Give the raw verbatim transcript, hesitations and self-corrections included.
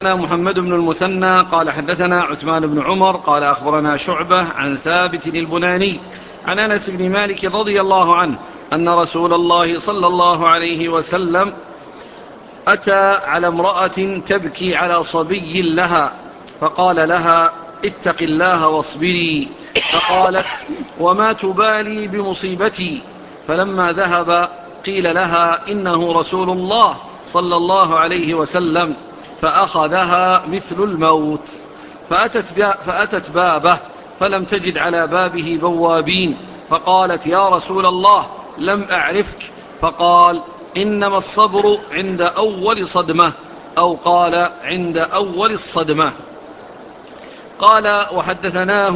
محمد بن المثنى قال حدثنا عثمان بن عمر قال أخبرنا شعبة عن ثابت البناني عن أنس بن مالك رضي الله عنه أن رسول الله صلى الله عليه وسلم أتى على امرأة تبكي على صبي لها فقال لها اتق الله واصبري، فقالت وما تبالي بمصيبتي؟ فلما ذهب قيل لها إنه رسول الله صلى الله عليه وسلم، فأخذها مثل الموت. فأتت, فأتت بابه فلم تجد على بابه بوابين، فقالت يا رسول الله لم أعرفك، فقال إنما الصبر عند أول صدمة، أو قال عند أول الصدمة. قال وحدثناه